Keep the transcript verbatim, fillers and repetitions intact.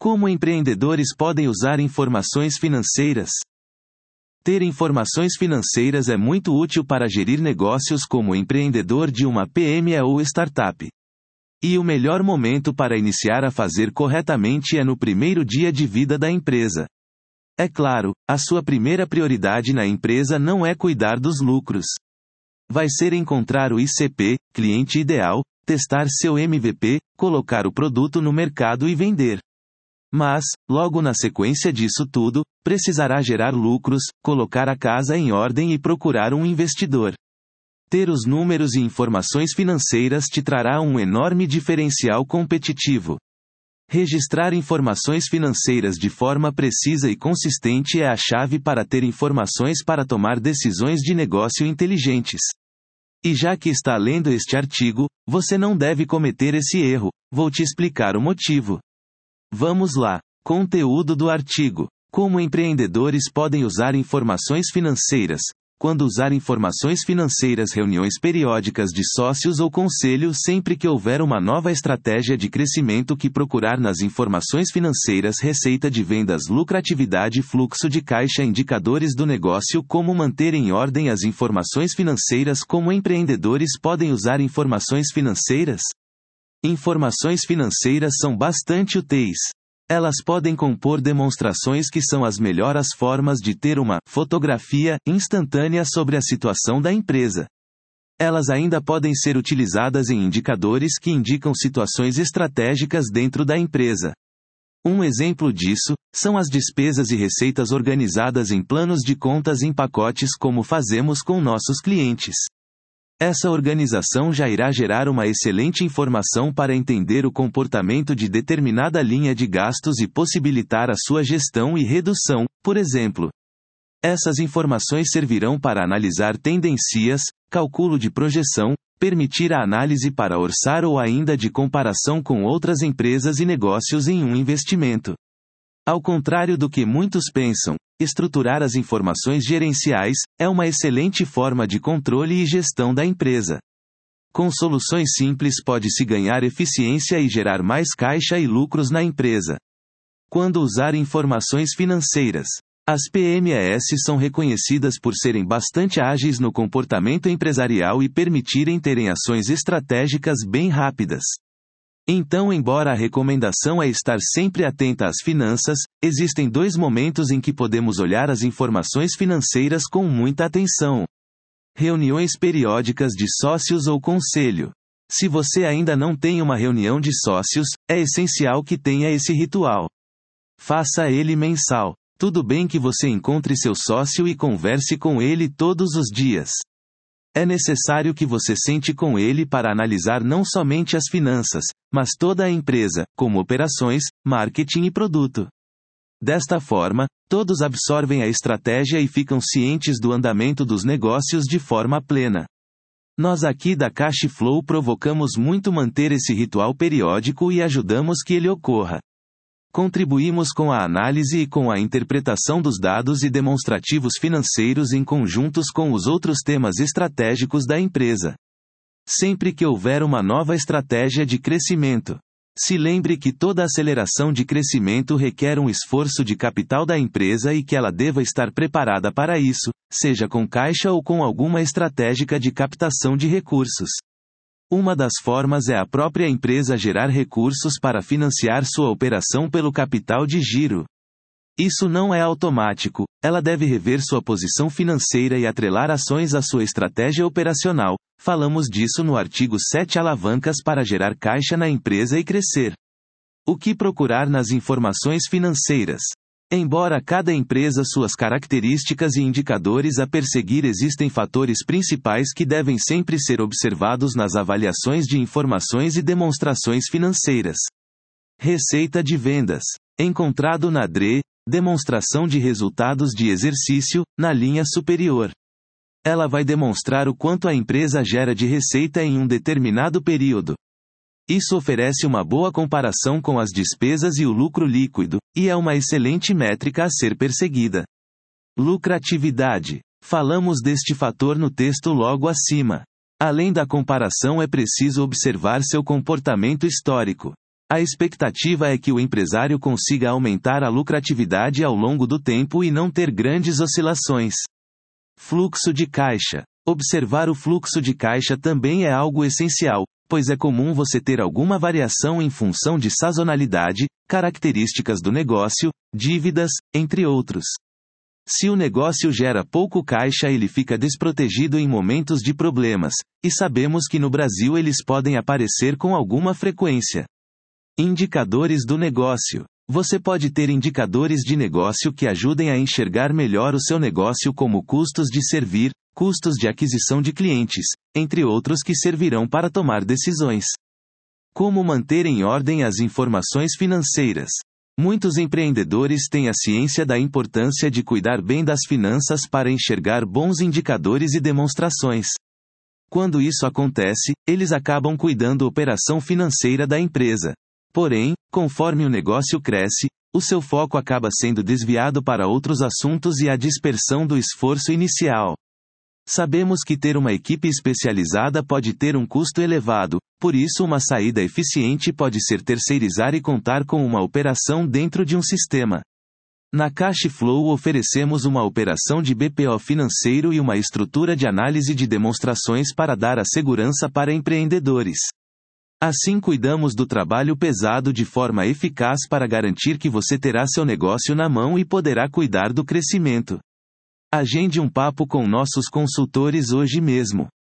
Como empreendedores podem usar informações financeiras? Ter informações financeiras é muito útil para gerir negócios como empreendedor de uma P M E ou startup. E o melhor momento para iniciar a fazer corretamente é no primeiro dia de vida da empresa. É claro, a sua primeira prioridade na empresa não é cuidar dos lucros. Vai ser encontrar o I C P, cliente ideal, testar seu M V P, colocar o produto no mercado e vender. Mas, logo na sequência disso tudo, precisará gerar lucros, colocar a casa em ordem e procurar um investidor. Ter os números e informações financeiras te trará um enorme diferencial competitivo. Registrar informações financeiras de forma precisa e consistente é a chave para ter informações para tomar decisões de negócio inteligentes. E já que está lendo este artigo, você não deve cometer esse erro. Vou te explicar o motivo. Vamos lá. Conteúdo do artigo. Como empreendedores podem usar informações financeiras? Quando usar informações financeiras, reuniões periódicas de sócios ou conselho sempre que houver uma nova estratégia de crescimento que procurar nas informações financeiras, receita de vendas, lucratividade, fluxo de caixa, indicadores do negócio, como manter em ordem as informações financeiras. Como empreendedores podem usar informações financeiras? Informações financeiras são bastante úteis. Elas podem compor demonstrações que são as melhores formas de ter uma fotografia instantânea sobre a situação da empresa. Elas ainda podem ser utilizadas em indicadores que indicam situações estratégicas dentro da empresa. Um exemplo disso são as despesas e receitas organizadas em planos de contas em pacotes, como fazemos com nossos clientes. Essa organização já irá gerar uma excelente informação para entender o comportamento de determinada linha de gastos e possibilitar a sua gestão e redução, por exemplo. Essas informações servirão para analisar tendências, cálculo de projeção, permitir a análise para orçar ou ainda de comparação com outras empresas e negócios em um investimento. Ao contrário do que muitos pensam, estruturar as informações gerenciais é uma excelente forma de controle e gestão da empresa. Com soluções simples pode-se ganhar eficiência e gerar mais caixa e lucros na empresa. Quando usar informações financeiras? As P M Es são reconhecidas por serem bastante ágeis no comportamento empresarial e permitirem terem ações estratégicas bem rápidas. Então, embora a recomendação é estar sempre atenta às finanças, existem dois momentos em que podemos olhar as informações financeiras com muita atenção. Reuniões periódicas de sócios ou conselho. Se você ainda não tem uma reunião de sócios, é essencial que tenha esse ritual. Faça ele mensal. Tudo bem que você encontre seu sócio e converse com ele todos os dias. É necessário que você sente com ele para analisar não somente as finanças, mas toda a empresa, como operações, marketing e produto. Desta forma, todos absorvem a estratégia e ficam cientes do andamento dos negócios de forma plena. Nós aqui da Cashflow provocamos muito manter esse ritual periódico e ajudamos que ele ocorra. Contribuímos com a análise e com a interpretação dos dados e demonstrativos financeiros em conjuntos com os outros temas estratégicos da empresa. Sempre que houver uma nova estratégia de crescimento, se lembre que toda aceleração de crescimento requer um esforço de capital da empresa e que ela deva estar preparada para isso, seja com caixa ou com alguma estratégia de captação de recursos. Uma das formas é a própria empresa gerar recursos para financiar sua operação pelo capital de giro. Isso não é automático, ela deve rever sua posição financeira e atrelar ações à sua estratégia operacional. Falamos disso no artigo sete Alavancas para gerar caixa na empresa e crescer. O que procurar nas informações financeiras? Embora cada empresa suas características e indicadores a perseguir, existem fatores principais que devem sempre ser observados nas avaliações de informações e demonstrações financeiras. Receita de vendas. Encontrado na D R E, demonstração de resultados de exercício, na linha superior. Ela vai demonstrar o quanto a empresa gera de receita em um determinado período. Isso oferece uma boa comparação com as despesas e o lucro líquido, e é uma excelente métrica a ser perseguida. Lucratividade. Falamos deste fator no texto logo acima. Além da comparação, é preciso observar seu comportamento histórico. A expectativa é que o empresário consiga aumentar a lucratividade ao longo do tempo e não ter grandes oscilações. Fluxo de caixa. Observar o fluxo de caixa também é algo essencial, pois é comum você ter alguma variação em função de sazonalidade, características do negócio, dívidas, entre outros. Se o negócio gera pouco caixa, ele fica desprotegido em momentos de problemas, e sabemos que no Brasil eles podem aparecer com alguma frequência. Indicadores do negócio. Você pode ter indicadores de negócio que ajudem a enxergar melhor o seu negócio, como custos de servir, custos de aquisição de clientes, entre outros, que servirão para tomar decisões. Como manter em ordem as informações financeiras. Muitos empreendedores têm a ciência da importância de cuidar bem das finanças para enxergar bons indicadores e demonstrações. Quando isso acontece, eles acabam cuidando da operação financeira da empresa. Porém, conforme o negócio cresce, o seu foco acaba sendo desviado para outros assuntos e a dispersão do esforço inicial. Sabemos que ter uma equipe especializada pode ter um custo elevado, por isso uma saída eficiente pode ser terceirizar e contar com uma operação dentro de um sistema. Na Cashflow oferecemos uma operação de B P O financeiro e uma estrutura de análise de demonstrações para dar a segurança para empreendedores. Assim cuidamos do trabalho pesado de forma eficaz para garantir que você terá seu negócio na mão e poderá cuidar do crescimento. Agende um papo com nossos consultores hoje mesmo.